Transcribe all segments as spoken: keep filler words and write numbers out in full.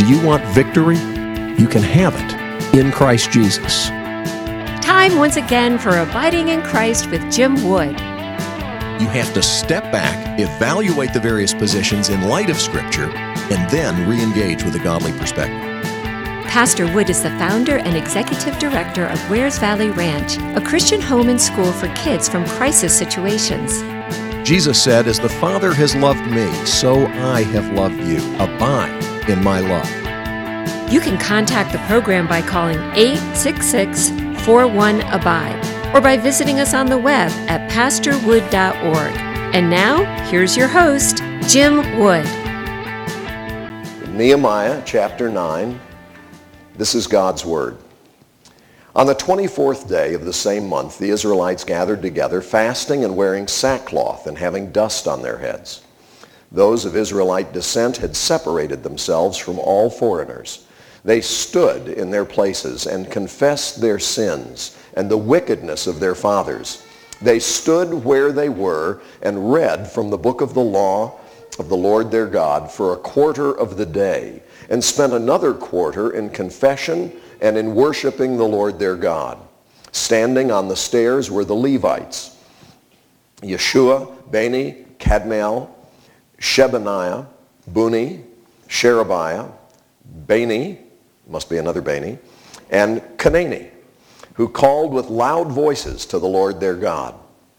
Do you want victory? You can have it in Christ Jesus. Time once again for Abiding in Christ with Jim Wood. You have to step back, evaluate the various positions in light of Scripture, and then re-engage with a godly perspective. Pastor Wood is the founder and executive director of Wares Valley Ranch, a Christian home and school for kids from crisis situations. Jesus said, "As the Father has loved me, so I have loved you. Abide in my love." You can contact the program by calling eight six six, four one, ABIDE or by visiting us on the web at pastor wood dot org. And now, here's your host, Jim Wood. Nehemiah chapter nine. This is God's Word. On the twenty-fourth day of the same month, the Israelites gathered together, fasting and wearing sackcloth and having dust on their heads. Those of Israelite descent had separated themselves from all foreigners. They stood in their places and confessed their sins and the wickedness of their fathers. They stood where they were and read from the book of the law of the Lord their God for a quarter of the day, and spent another quarter in confession and in worshiping the Lord their God. Standing on the stairs were the Levites, Yeshua, Bani, Kadmiel, Shebaniah, Buni, Sherebiah, Bani, must be another Bani, and Kanani, who called with loud voices to the Lord their God.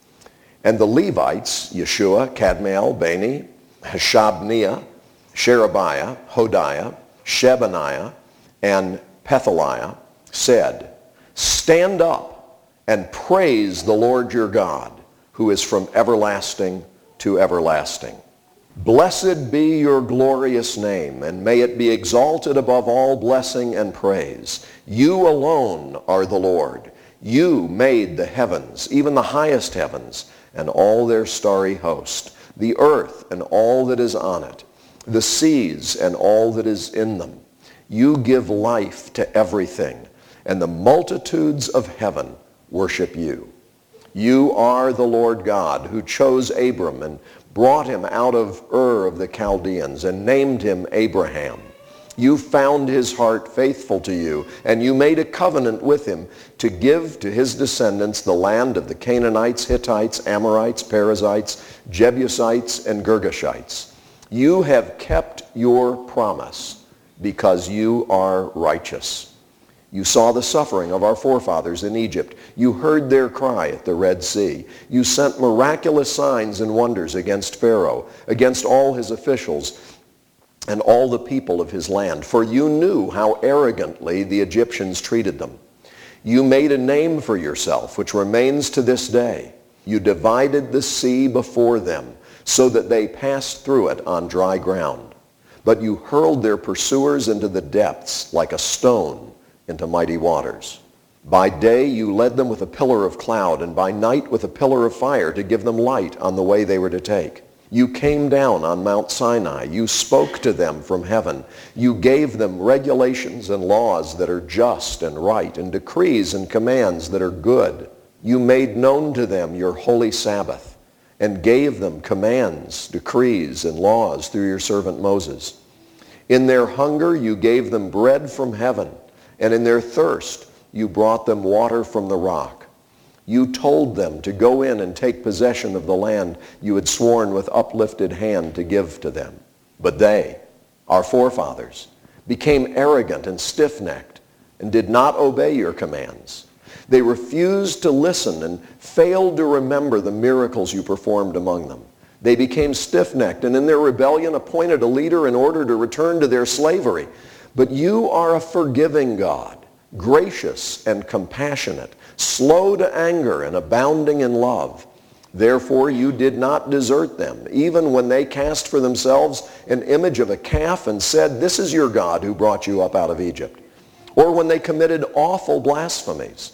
And the Levites, Yeshua, Kadmiel, Bani, Hashabniah, Sherebiah, Hodiah, Shebaniah, and Pethaliah, said, "Stand up and praise the Lord your God, who is from everlasting to everlasting. Blessed be your glorious name, and may it be exalted above all blessing and praise. You alone are the Lord. You made the heavens, even the highest heavens, and all their starry host, the earth and all that is on it, the seas and all that is in them. You give life to everything, and the multitudes of heaven worship you. You are the Lord God, who chose Abram and brought him out of Ur of the Chaldeans and named him Abraham. You found his heart faithful to you, and you made a covenant with him to give to his descendants the land of the Canaanites, Hittites, Amorites, Perizzites, Jebusites, and Girgashites. You have kept your promise because you are righteous. You saw the suffering of our forefathers in Egypt. You heard their cry at the Red Sea. You sent miraculous signs and wonders against Pharaoh, against all his officials, and all the people of his land, for you knew how arrogantly the Egyptians treated them. You made a name for yourself, which remains to this day. You divided the sea before them, so that they passed through it on dry ground. But you hurled their pursuers into the depths like a stone into mighty waters. By day you led them with a pillar of cloud, and by night with a pillar of fire to give them light on the way they were to take. You came down on Mount Sinai. You spoke to them from heaven. You gave them regulations and laws that are just and right, and decrees and commands that are good. You made known to them your holy Sabbath, and gave them commands, decrees, and laws through your servant Moses. In their hunger you gave them bread from heaven, and in their thirst you brought them water from the rock. You told them to go in and take possession of the land you had sworn with uplifted hand to give to them. But they, our forefathers, became arrogant and stiff-necked and did not obey your commands. They refused to listen and failed to remember the miracles you performed among them. They became stiff-necked and in their rebellion appointed a leader in order to return to their slavery. But you are a forgiving God, gracious and compassionate, slow to anger and abounding in love. Therefore you did not desert them, even when they cast for themselves an image of a calf and said, "This is your God who brought you up out of Egypt," or when they committed awful blasphemies.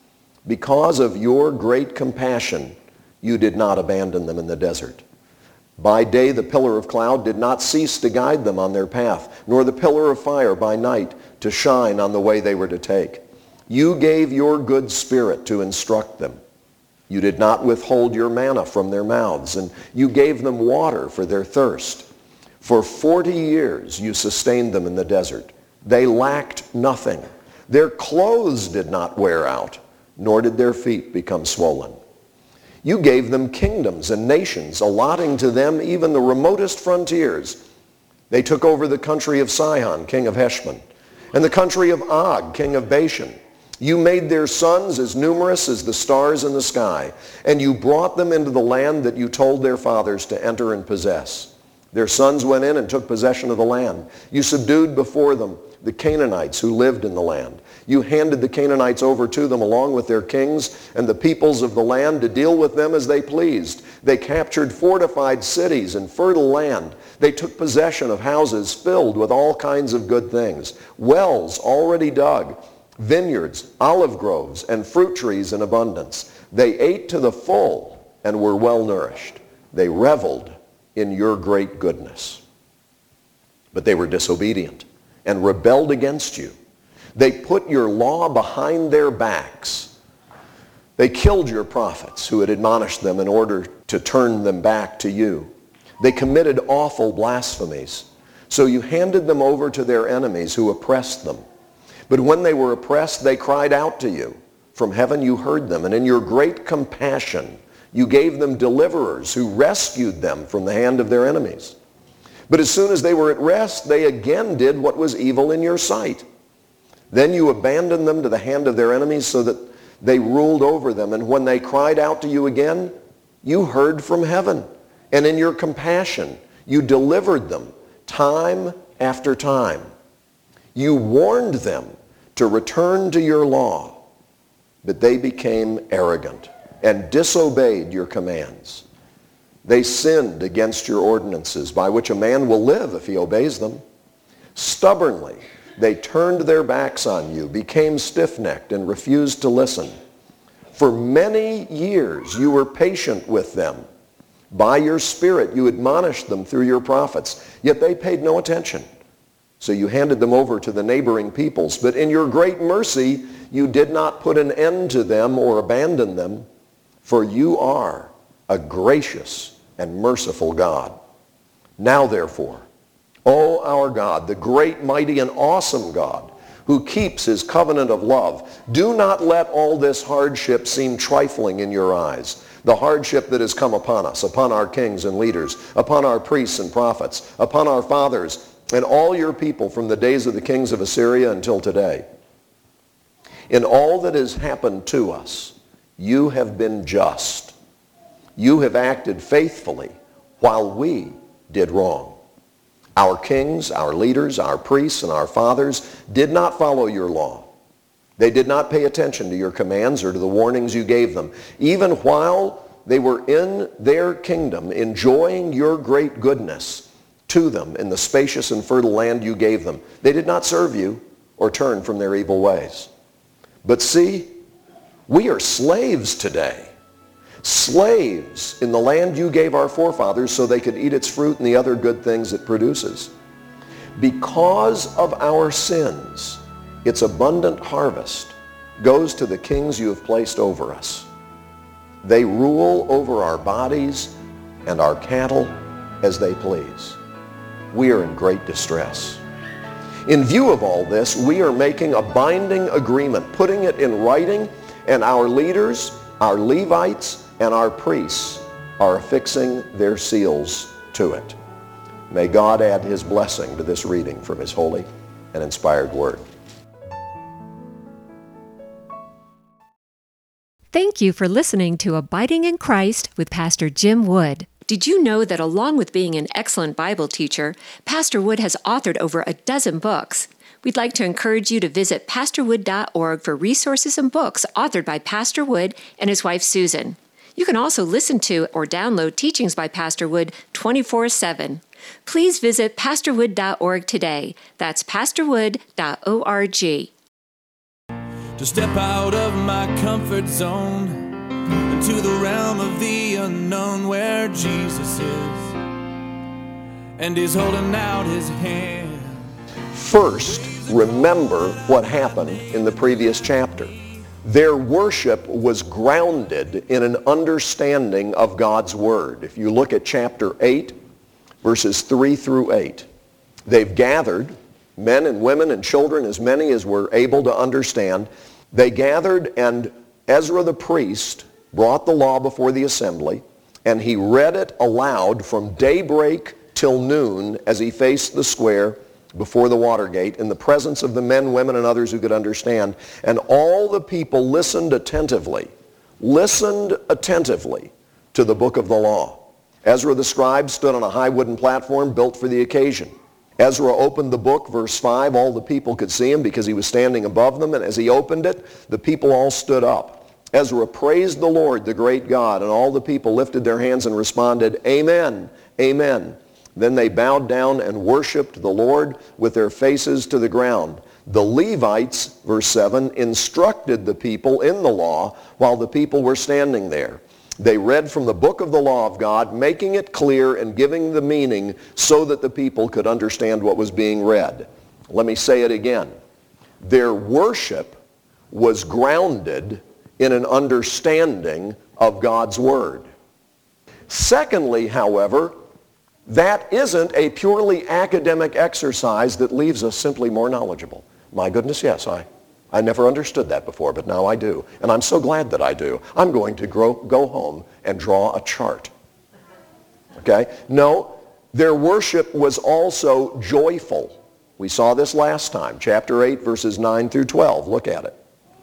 Because of your great compassion, you did not abandon them in the desert. By day the pillar of cloud did not cease to guide them on their path, nor the pillar of fire by night to shine on the way they were to take. You gave your good spirit to instruct them. You did not withhold your manna from their mouths, and you gave them water for their thirst. For forty years you sustained them in the desert. They lacked nothing. Their clothes did not wear out, nor did their feet become swollen. You gave them kingdoms and nations, allotting to them even the remotest frontiers. They took over the country of Sihon, king of Heshbon, and the country of Og, king of Bashan. You made their sons as numerous as the stars in the sky, and you brought them into the land that you told their fathers to enter and possess. Their sons went in and took possession of the land. You subdued before them the Canaanites who lived in the land. You handed the Canaanites over to them along with their kings and the peoples of the land to deal with them as they pleased. They captured fortified cities and fertile land. They took possession of houses filled with all kinds of good things, wells already dug, vineyards, olive groves, and fruit trees in abundance. They ate to the full and were well nourished. They reveled in your great goodness. But they were disobedient and rebelled against you. They put your law behind their backs. They killed your prophets who had admonished them in order to turn them back to you. They committed awful blasphemies. So you handed them over to their enemies who oppressed them. But when they were oppressed, they cried out to you. From heaven you heard them, and in your great compassion you gave them deliverers who rescued them from the hand of their enemies. But as soon as they were at rest, they again did what was evil in your sight. Then you abandoned them to the hand of their enemies so that they ruled over them. And when they cried out to you again, you heard from heaven. And in your compassion, you delivered them time after time. You warned them to return to your law, but they became arrogant and disobeyed your commands. They sinned against your ordinances, by which a man will live if he obeys them. Stubbornly, they turned their backs on you, became stiff-necked, and refused to listen. For many years you were patient with them. By your Spirit you admonished them through your prophets, yet they paid no attention. So you handed them over to the neighboring peoples, but in your great mercy you did not put an end to them or abandon them, for you are a gracious and merciful God. Now therefore, O our God, the great, mighty, and awesome God, who keeps his covenant of love, do not let all this hardship seem trifling in your eyes. The hardship that has come upon us, upon our kings and leaders, upon our priests and prophets, upon our fathers, and all your people from the days of the kings of Assyria until today. In all that has happened to us, you have been just. You have acted faithfully while we did wrong. Our kings, our leaders, our priests, and our fathers did not follow your law. They did not pay attention to your commands or to the warnings you gave them, even while they were in their kingdom, enjoying your great goodness to them in the spacious and fertile land you gave them. They did not serve you or turn from their evil ways. But see, we are slaves today. Slaves in the land you gave our forefathers so they could eat its fruit and the other good things it produces. Because of our sins, its abundant harvest goes to the kings you have placed over us. They rule over our bodies and our cattle as they please. We are in great distress. In view of all this, we are making a binding agreement, putting it in writing, and our leaders, our Levites, and our priests are affixing their seals to it. May God add his blessing to this reading from his holy and inspired word. Thank you for listening to Abiding in Christ with Pastor Jim Wood. Did you know that along with being an excellent Bible teacher, Pastor Wood has authored over a dozen books? We'd like to encourage you to visit pastor wood dot org for resources and books authored by Pastor Wood and his wife Susan. You can also listen to or download teachings by Pastor Wood twenty-four seven. Please visit pastor wood dot org today. That's pastor wood dot org. To step out of my comfort zone into the realm of the unknown where Jesus is and he's holding out his hand. First, remember what happened in the previous chapter. Their worship was grounded in an understanding of God's Word. If you look at chapter eight, verses three through eight. They've gathered, men and women and children, as many as were able to understand. They gathered, and Ezra the priest brought the law before the assembly, and he read it aloud from daybreak till noon as he faced the square before the water gate in the presence of the men, women, and others who could understand. And all the people listened attentively, listened attentively to the book of the law. Ezra the scribe stood on a high wooden platform built for the occasion. Ezra opened the book, verse five. All the people could see him because he was standing above them, and as he opened it, the people all stood up. Ezra praised the Lord, the great God, and all the people lifted their hands and responded, Amen, Amen. Then they bowed down and worshiped the Lord with their faces to the ground. The Levites, verse seven, instructed the people in the law while the people were standing there. They read from the book of the law of God, making it clear and giving the meaning so that the people could understand what was being read. Let me say it again. Their worship was grounded in an understanding of God's word. Secondly, however, that isn't a purely academic exercise that leaves us simply more knowledgeable. My goodness, yes, I, I never understood that before, but now I do. And I'm so glad that I do. I'm going to grow, go home and draw a chart. Okay? No, their worship was also joyful. We saw this last time, chapter eight, verses nine through twelve. Look at it.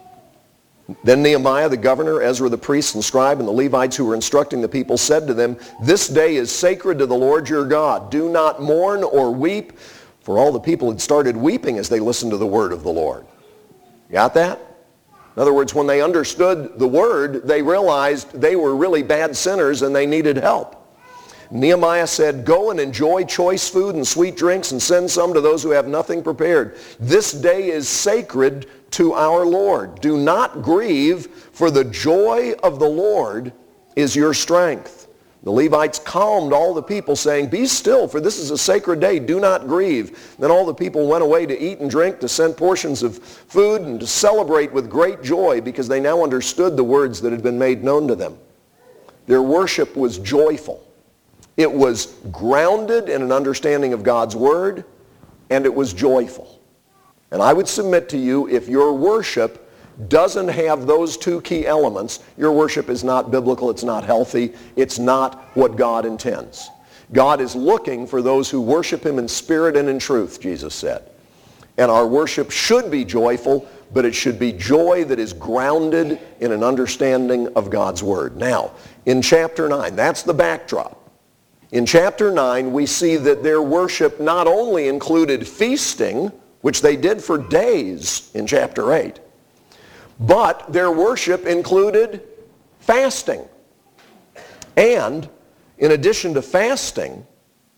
Then Nehemiah, the governor, Ezra the priest and scribe, and the Levites who were instructing the people said to them, This day is sacred to the Lord your God. Do not mourn or weep. For all the people had started weeping as they listened to the word of the Lord. Got that? In other words, when they understood the word, they realized they were really bad sinners and they needed help. Nehemiah said, Go and enjoy choice food and sweet drinks and send some to those who have nothing prepared. This day is sacred to our Lord. Do not grieve, for the joy of the Lord is your strength. The Levites calmed all the people, saying, Be still, for this is a sacred day. Do not grieve. Then all the people went away to eat and drink, to send portions of food, and to celebrate with great joy, because they now understood the words that had been made known to them. Their worship was joyful. It was grounded in an understanding of God's word, and it was joyful. And I would submit to you, if your worship doesn't have those two key elements, your worship is not biblical, it's not healthy, it's not what God intends. God is looking for those who worship him in spirit and in truth, Jesus said. And our worship should be joyful, but it should be joy that is grounded in an understanding of God's word. Now, in chapter nine, that's the backdrop. In chapter nine, we see that their worship not only included feasting, which they did for days in chapter eight, but their worship included fasting. And in addition to fasting,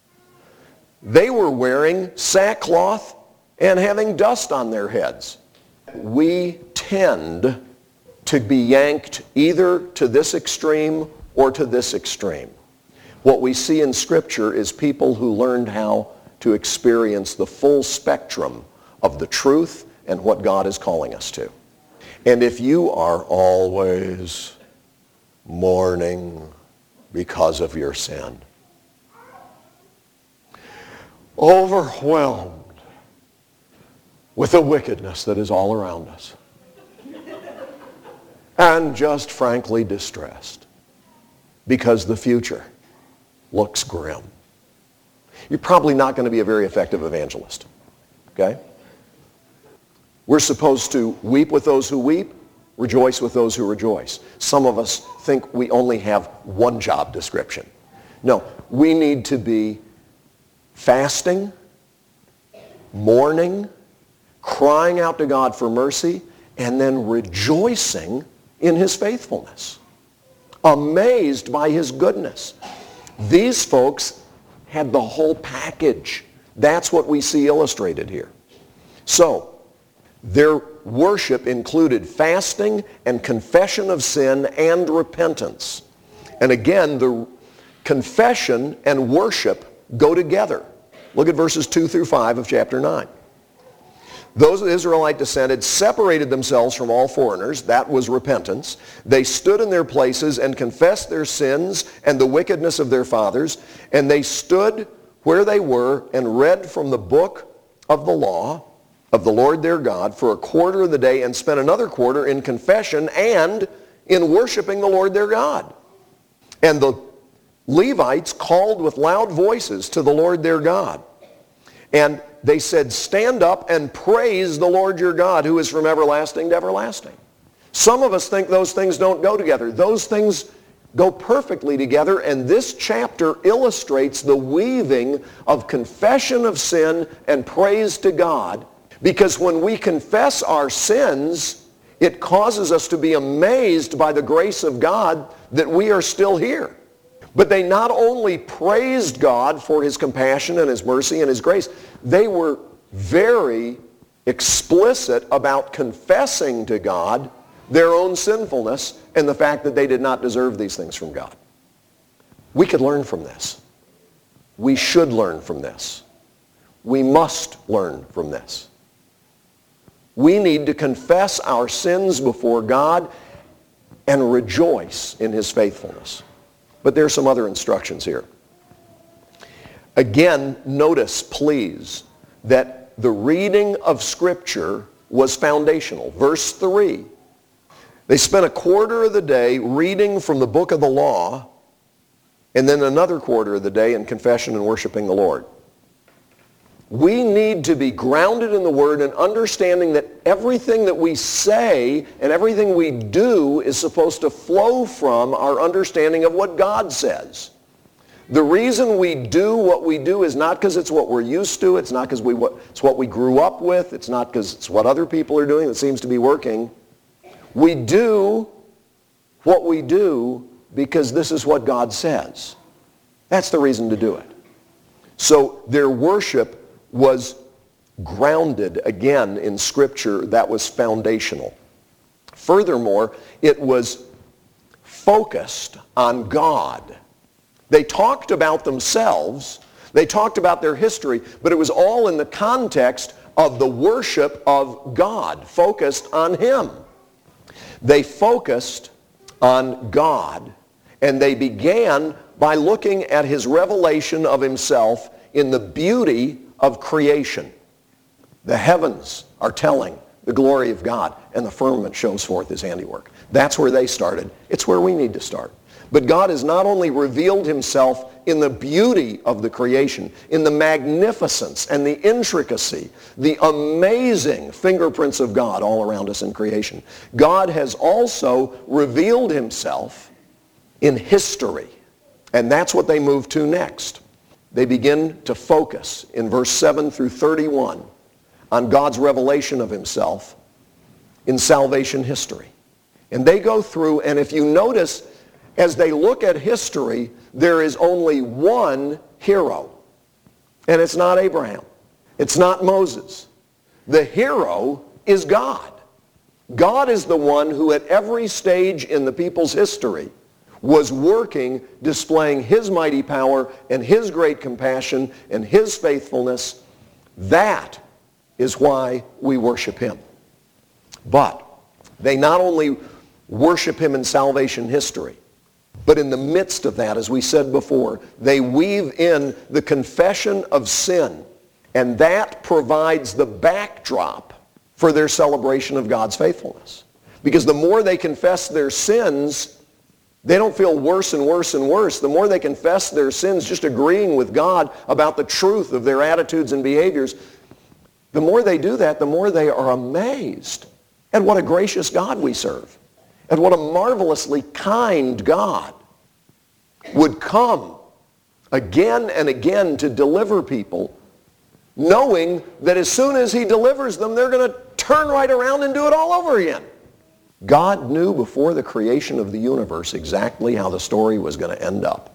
they were wearing sackcloth and having dust on their heads. We tend to be yanked either to this extreme or to this extreme. What we see in Scripture is people who learned how to experience the full spectrum of the truth and what God is calling us to. And if you are always mourning because of your sin, overwhelmed with the wickedness that is all around us, and just frankly distressed because the future looks grim, you're probably not going to be a very effective evangelist. Okay? We're supposed to weep with those who weep, rejoice with those who rejoice. Some of us think we only have one job description. No, we need to be fasting, mourning, crying out to God for mercy, and then rejoicing in his faithfulness, amazed by his goodness. These folks had the whole package. That's what we see illustrated here. So, their worship included fasting and confession of sin and repentance. And again, the confession and worship go together. Look at verses two through five of chapter nine. Those of Israelite descent separated themselves from all foreigners. That was repentance. They stood in their places and confessed their sins and the wickedness of their fathers. And they stood where they were and read from the book of the law of the Lord their God for a quarter of the day, and spent another quarter in confession and in worshiping the Lord their God. And the Levites called with loud voices to the Lord their God. And they said, stand up and praise the Lord your God, who is from everlasting to everlasting. Some of us think those things don't go together. Those things go perfectly together, and this chapter illustrates the weaving of confession of sin and praise to God, because when we confess our sins, it causes us to be amazed by the grace of God that we are still here. But they not only praised God for his compassion and his mercy and his grace, they were very explicit about confessing to God their own sinfulness and the fact that they did not deserve these things from God. We could learn from this. We should learn from this. We must learn from this. We need to confess our sins before God and rejoice in his faithfulness. But there are some other instructions here. Again, notice, please, that the reading of Scripture was foundational. Verse three, they spent a quarter of the day reading from the book of the law, and then another quarter of the day in confession and worshiping the Lord. We need to be grounded in the Word and understanding that everything that we say and everything we do is supposed to flow from our understanding of what God says. The reason we do what we do is not because it's what we're used to. It's not because we, it's what we grew up with. It's not because it's what other people are doing that seems to be working. We do what we do because this is what God says. That's the reason to do it. So their worship was grounded, again, in Scripture. That was foundational. Furthermore, it was focused on God. They talked about themselves, they talked about their history, but it was all in the context of the worship of God, focused on him. They focused on God, and they began by looking at his revelation of himself in the beauty of creation. The heavens are telling the glory of God, and the firmament shows forth his handiwork. That's where they started. It's where we need to start. But God has not only revealed himself in the beauty of the creation, in the magnificence and the intricacy, the amazing fingerprints of God all around us in creation. God has also revealed himself in history. And that's what they move to next. They begin to focus in verse seven through thirty-one on God's revelation of himself in salvation history. And they go through, and if you notice, as they look at history, there is only one hero. And it's not Abraham. It's not Moses. The hero is God. God is the one who at every stage in the people's history was working, displaying his mighty power and his great compassion and his faithfulness. That is why we worship him. But they not only worship him in salvation history, but in the midst of that, as we said before, they weave in the confession of sin, and that provides the backdrop for their celebration of God's faithfulness. Because the more they confess their sins, they don't feel worse and worse and worse. The more they confess their sins, just agreeing with God about the truth of their attitudes and behaviors, the more they do that, the more they are amazed at what a gracious God we serve, and what a marvelously kind God would come again and again to deliver people, knowing that as soon as he delivers them, they're going to turn right around and do it all over again. God knew before the creation of the universe exactly how the story was going to end up.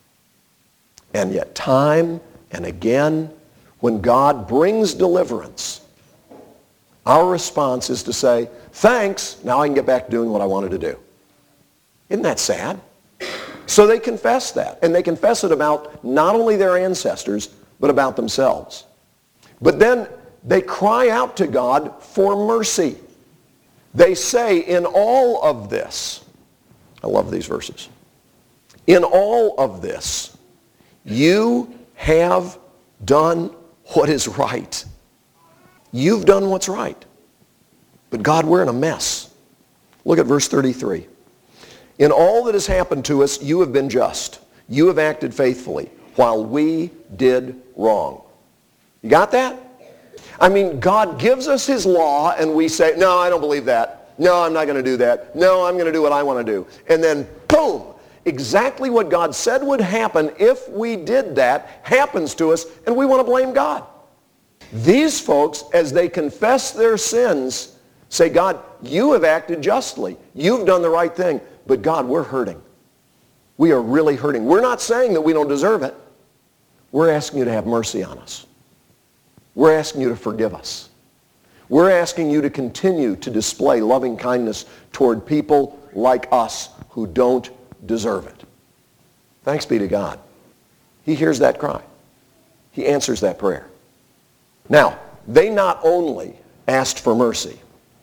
And yet time and again, when God brings deliverance, our response is to say, thanks, now I can get back to doing what I wanted to do. Isn't that sad? So they confess that, and they confess it about not only their ancestors, but about themselves. But then they cry out to God for mercy. They say, in all of this, I love these verses, in all of this, you have done what is right. You've done what's right. But God, we're in a mess. Look at verse thirty-three. In all that has happened to us, you have been just. You have acted faithfully, while we did wrong. You got that? I mean, God gives us his law, and we say, no, I don't believe that. No, I'm not going to do that. No, I'm going to do what I want to do. And then, boom, exactly what God said would happen if we did that happens to us, and we want to blame God. These folks, as they confess their sins, say, God, you have acted justly. You've done the right thing. But God, we're hurting. We are really hurting. We're not saying that we don't deserve it. We're asking you to have mercy on us. We're asking you to forgive us. We're asking you to continue to display loving kindness toward people like us who don't deserve it. Thanks be to God. He hears that cry. He answers that prayer. Now, they not only asked for mercy.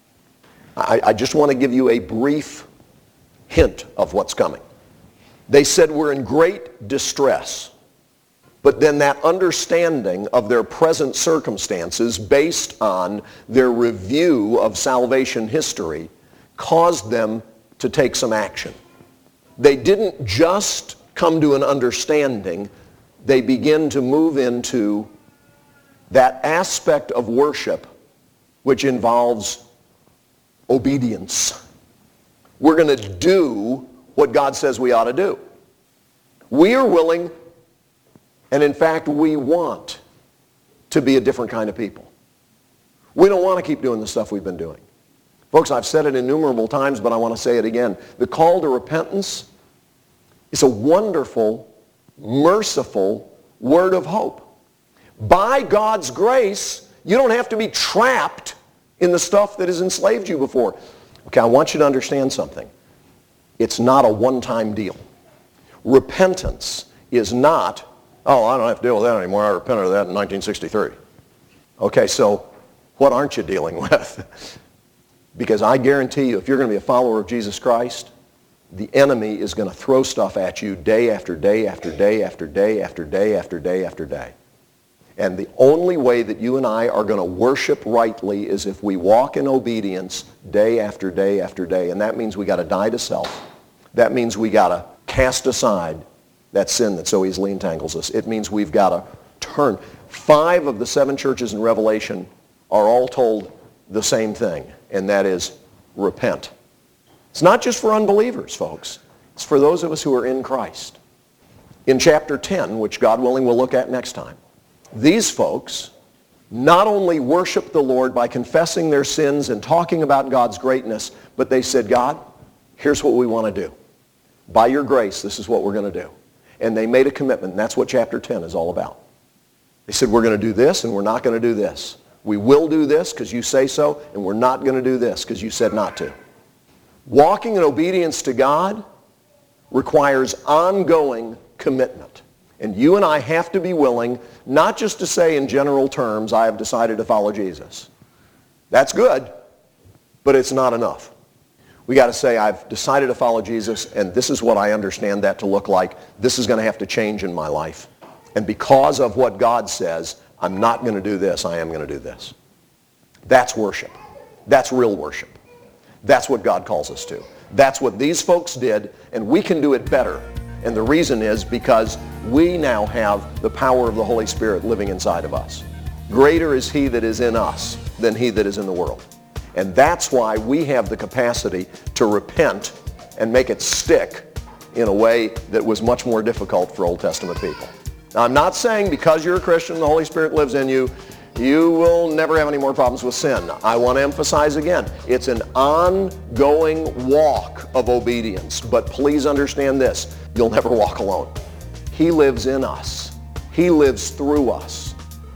I, I just want to give you a brief hint of what's coming. They said we're in great distress. But then that understanding of their present circumstances based on their review of salvation history caused them to take some action. They didn't just come to an understanding. They begin to move into that aspect of worship which involves obedience. We're going to do what God says we ought to do. We are willing, and in fact, we want to be a different kind of people. We don't want to keep doing the stuff we've been doing. Folks, I've said it innumerable times, but I want to say it again. The call to repentance is a wonderful, merciful word of hope. By God's grace, you don't have to be trapped in the stuff that has enslaved you before. Okay, I want you to understand something. It's not a one-time deal. Repentance is not, oh, I don't have to deal with that anymore. I repented of that in nineteen sixty-three. Okay, so what aren't you dealing with? Because I guarantee you, if you're going to be a follower of Jesus Christ, the enemy is going to throw stuff at you day after day after day after day after day after day after day. And the only way that you and I are going to worship rightly is if we walk in obedience day after day after day. And that means we got to die to self. That means we got to cast aside that sin that so easily entangles us. It means we've got to turn. Five of the seven churches in Revelation are all told the same thing, and that is repent. It's not just for unbelievers, folks. It's for those of us who are in Christ. In chapter ten, which God willing we'll look at next time, these folks not only worshiped the Lord by confessing their sins and talking about God's greatness, but they said, God, here's what we want to do. By your grace, this is what we're going to do. And they made a commitment, and that's what chapter ten is all about. They said, we're going to do this, and we're not going to do this. We will do this because you say so, and we're not going to do this because you said not to. Walking in obedience to God requires ongoing commitment. And you and I have to be willing not just to say in general terms, I have decided to follow Jesus. That's good, but it's not enough. We got to say, I've decided to follow Jesus, and this is what I understand that to look like. This is going to have to change in my life. And because of what God says, I'm not going to do this, I am going to do this. That's worship. That's real worship. That's what God calls us to. That's what these folks did, and we can do it better. And the reason is because we now have the power of the Holy Spirit living inside of us. Greater is he that is in us than he that is in the world. And that's why we have the capacity to repent and make it stick in a way that was much more difficult for Old Testament people. Now, I'm not saying because you're a Christian and the Holy Spirit lives in you, you will never have any more problems with sin. I want to emphasize again, it's an ongoing walk of obedience. But please understand this, you'll never walk alone. He lives in us. He lives through us.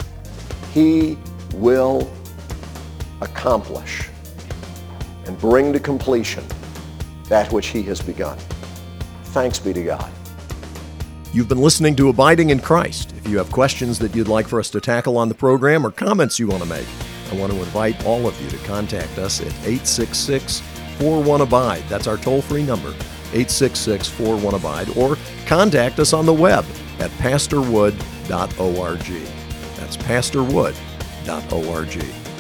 He will accomplish and bring to completion that which he has begun. Thanks be to God. You've been listening to Abiding in Christ. If you have questions that you'd like for us to tackle on the program or comments you want to make, I want to invite all of you to contact us at eight six six, four one, ABIDE. That's our toll-free number, eight six six, four one, ABIDE, or contact us on the web at pastor wood dot org. That's pastor wood dot org.